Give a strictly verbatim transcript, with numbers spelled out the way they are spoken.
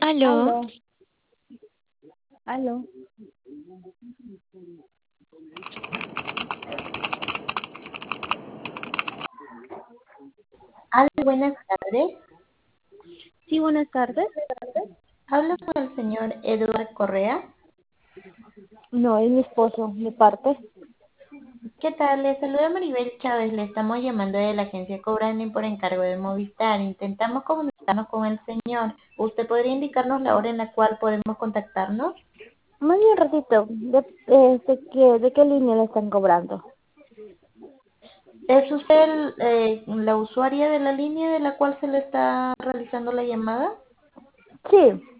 Aló, Aló, aló. Hola, buenas tardes. Sí, buenas tardes. Hablo con el señor Eduardo Correa. No, es mi esposo, de parte. ¿Qué tal? Le saluda Maribel Chávez. Le estamos llamando de la agencia Cobranding por encargo de Movistar. Intentamos comunicarnos con el señor. ¿Usted podría indicarnos la hora en la cual podemos contactarnos? Más bien un ratito, ¿de, eh, de, qué, ¿de qué línea le están cobrando? ¿Es usted el, eh, la usuaria de la línea de la cual se le está realizando la llamada? Sí,